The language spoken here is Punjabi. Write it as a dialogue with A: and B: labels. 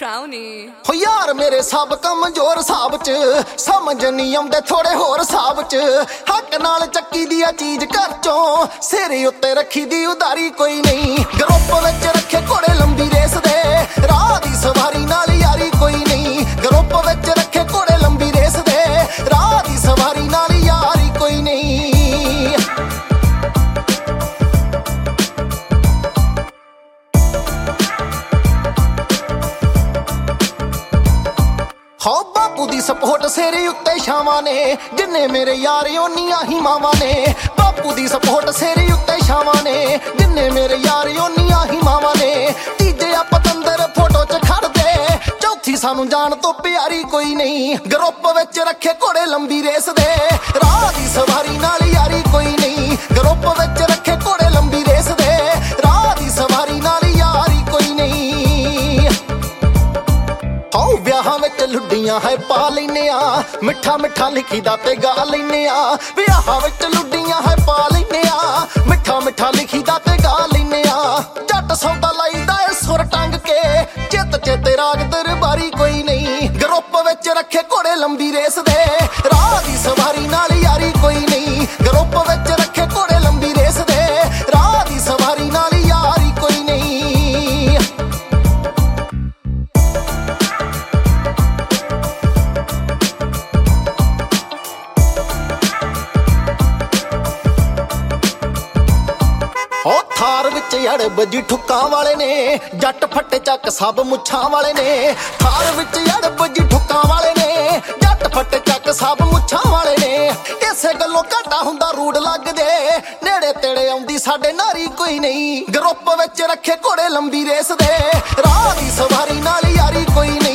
A: Crowny
B: ਹੋ ਯਾਰ ਮੇਰੇ ਸਭ ਕਮਜ਼ੋਰ ਹਿਸਾਬ ਚ ਸਮਝ ਨਹੀਂ ਆਉਂਦੇ ਥੋੜੇ ਹੋਰ ਹਿਸਾਬ ਚ ਹੱਕ ਨਾਲ ਚੱਕੀ ਦੀ ਆ ਚੀਜ਼ ਘਰ ਚੋਂ ਸਿਰ ਉੱਤੇ ਰੱਖੀ ਦੀ ਉਦਾਰੀ ਕੋਈ ਨਹੀਂ ਗਰੁੱਪ ਵਿੱਚ ਰੱਖੇ ਘੋੜੇ ਲੰਬੀ ਰੇਸ ਦੇ ਰਾਹ ਦੀ ਸਵਾਰੀ ਨਾਲ ਯਾਰੀ ਕੋਈ ਨਹੀਂ ਗਰੁੱਪ ਵਿੱਚ ਰੱਖੇ ਘੋੜੇ ਲੰਬੀ ਰੇਸ ਦੇ ਰਾਹ ਦੀ ਸਵਾਰੀ ਨਾਲ ਯਾਰੀ ਕੋਈ ਨਹੀਂ ਹੋ ਬਾਪੂ ਦੀ ਸਪੋਰਟ ਸਿਰ ਉੱਤੇ ਛਾਵਾਂ ਨੇ ਜਿੰਨੇ ਮੇਰੇ ਯਾਰ ਓਨੀਆਂ ਹੀ ਮਾਵਾਂ ਨੇ ਬਾਪੂ ਦੀ ਸਪੋਰਟ ਸਿਰ ਉੱਤੇ ਛਾਵਾਂ ਨੇ ਜਿੰਨੇ ਮੇਰੇ ਯਾਰ ਓਨੀਆਂ ਹੀ ਮਾਵਾਂ ਨੇ ਤੀਜੇ ਆ ਪਤੰਦਰ ਫੋਟੋ 'ਚ ਖੜਦੇ ਚੌਥੀ ਸਾਨੂੰ ਜਾਣ ਤੋਂ ਪਿਆਰੀ ਕੋਈ ਨਹੀਂ ਗਰੁੱਪ ਵਿੱਚ ਰੱਖੇ ਘੋੜੇ ਲੰਬੀ ਰੇਸ ਦੇ ਰਾਹ ਦੀ ਸਵਾਰੀ ਨਾਲ ਯਾਰੀ ਕੋਈ ਨਹੀਂ ਗਰੁੱਪ ਵਿੱਚ ਰੱਖੇ ਘੋੜੇ ਲੰਬੀ ਰੇਸ ਦੇ ਰਾਹ ਦੀ ਸਵਾਰੀ ਨਾਲ ਯਾਰੀ ਕੋਈ ਨਹੀਂ ਹੋ ਵਿਆਹਾਂ ਵਿੱਚ ਲੁੱਡੀਆਂ ਹੈ ਪਾ ਲੈਨੇ ਆ ਮਿੱਠਾ ਮਿੱਠਾ ਲਿਖੀਦਾ ਤੇ ਗਾ ਲੈਨੇ ਆ ਵਿਆਹਾਂ ਵਿੱਚ ਲੁੱਡੀਆਂ ਹੈ ਪਾ ਲੈਨੇ ਆ ਮਿੱਠਾ ਮਿੱਠਾ ਲਿਖੀਦਾ ਤੇ ਗਾ ਲੈਨੇ ਆ ਜੱਟ ਸੌਦਾ ਲਾਈਦਾ ਏ ਸੁਰ ਟੰਗ ਕੇ ਚਿੱਤ ਚੇਤੇ ਰਾਗ ਦਰਬਾਰੀ ਕੋਈ ਨਹੀਂ ਗਰੁੱਪ ਵਿੱਚ ਰੱਖੇ ਘੋੜੇ ਲੰਬੀ ਰੇਸ ਦੇ ਰਾਹ ਦੀ ਸਵਾਰੀ ਨਾਲ ਯਾਰੀ ਕੋਈ ਨਹੀਂ ਗਰੁੱਪ ਵਿੱਚ ਰੱਖੇ ਘੋੜੇ ਲੰਬੀ ਰੇਸ ਦੇ ਰਾਹ ਦੀ ਸਵਾਰੀ ਨਾਲ ਯਾਰੀ ਕੋਈ ਨਹੀਂ ਹੋ ਥਾਰ ਵਿੱਚ ਅੜਬ ਜੀ ਠੁੱਕਾਂ ਵਾਲੇ ਨੇ ਜੱਟ ਫੱਟੇ ਚੱਕ ਸਭ ਮੁੱਛਾਂ ਵਾਲੇ ਨੇ ਥਾਰ ਵਿੱਚ ਅੜਬ ਜੀ ਠੁੱਕਾਂ ਵਾਲੇ ਨੇ ਜੱਟ ਫੱਟੇ ਚੱਕ ਸਭ ਮੁੱਛਾਂ ਵਾਲੇ ਨੇ ਇਸੇ ਗੱਲੋਂ ਘਾਟਾ ਹੁੰਦਾ ਰੂੜ ਲੱਗਦੇ ਨੇੜੇ ਤੇੜੇ ਆਉਂਦੀ ਸਾਡੇ ਨਾਰੀ ਕੋਈ ਨਹੀਂ ਗਰੁੱਪ ਵਿੱਚ ਰੱਖੇ ਘੋੜੇ ਲੰਬੀ ਰੇਸ ਦੇ ਰਾਹ ਦੀ ਸਵਾਰੀ ਨਾਲ ਯਾਰੀ ਕੋਈ ਨਹੀਂ